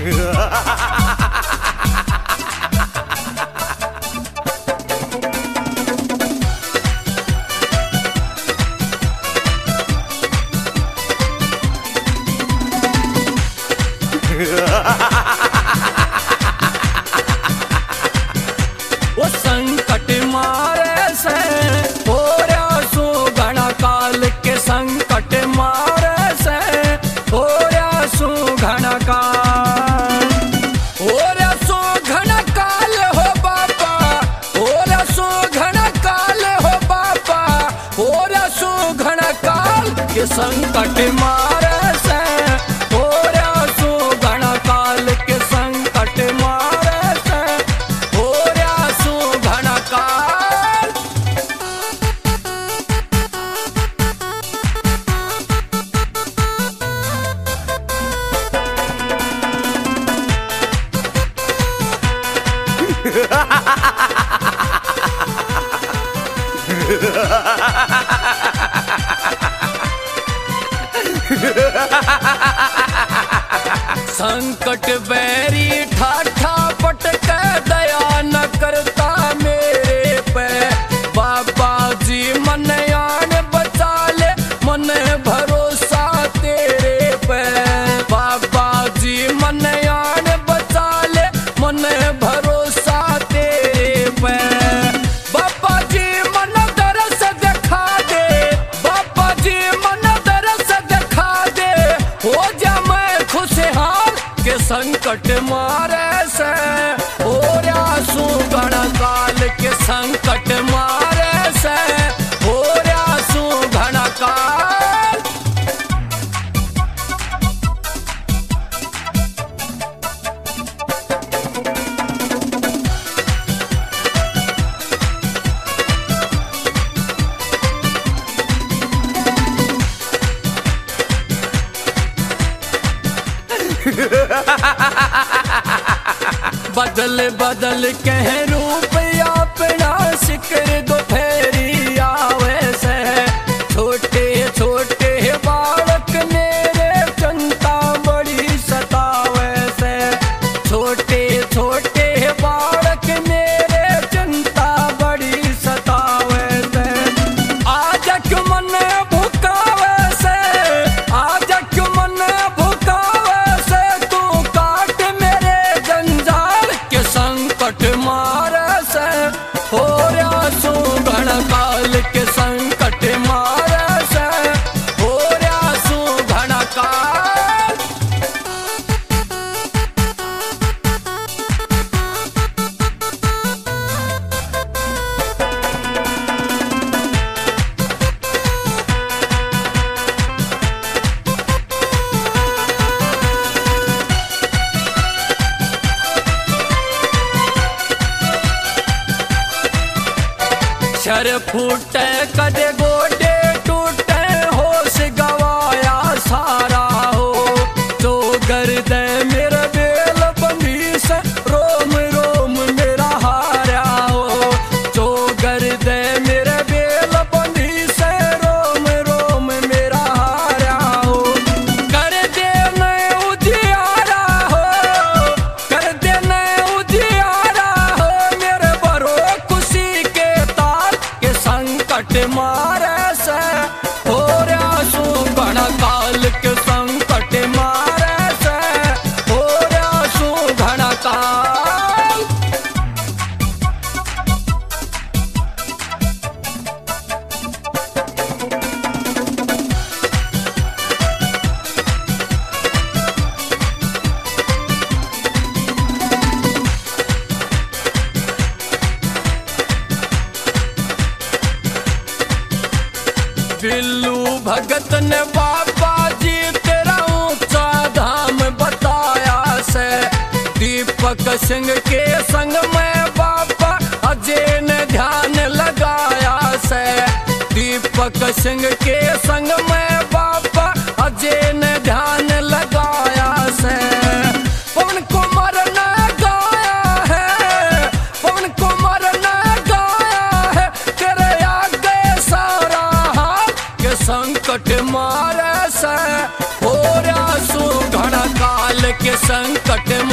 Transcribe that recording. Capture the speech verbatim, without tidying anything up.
वो संकट मारे से हो रहा सो घना काल के संकट मारे से हो रहा सो घना काल हो रहा सो घना काल हो बापा हो रहा सो घना काल हो बापा हो रहा सो घना काल के संकट मारे से हो रहा सो घना काल के संकट मारे से हो रहा सो घना काल। संकट बैरी ठाठा पटक दया न करता मेरे पे बाबा जी मन आन बचा ले मन भरोसा तेरे पे बाबा जी मन आन बचा ले मन भरोसा तेरे पे बाबा जी मन दरस दिखा दे बाबा जी मन दरस दिखा दे हो जा मैं खुशहाल के संकट मारे से हो रहा सो घना काल के संकट मारे से हो रहा सो घना काल। बदल बदल कह रूप अपना सिकर दो फेरी आवे से छोटे छोटे बालक मेरे चिंता बड़ी सतावे से छोटे छोटे बालक मेरे चिंता बड़ी सतावे से आज क्यों मन भुकावे से आज क्यों मन भुकावे से तू काट मेरे जंजाल के संकट मारे से हो रहा सो घना काल के संकट मारे से हो रहा सो घना काल। शर फूटे कदे गोडे टूटे होश गवाया सारा हो तो गर्द मेरा बेल बंदी से रोम रोम मेरा हारा हो तो गर्द मेरा बेल बंदी से रोम रोम मेरा हारा हो कर दे नए उजियारा हो कर दे नए उजियारा हो मेरे बरो खुशी के ताल के संकट मारे से हो रहा सो घना काल के संकट मारे से हो रहा सो घना काल। बिल्लू भगत ने बाबा जी तेरा ऊंचा धाम बताया से दीपक सिंह के संग में बाबा अजय ने ध्यान लगाया से दीपक सिंह के संग में बाबा अजय ने ध्यान लगाया से पवन कुमार ने गाया है पवन कुमार ने गाया है तेरे आगे सारा हाथ के संकट मारे से हो रहा सो घना काल के संकट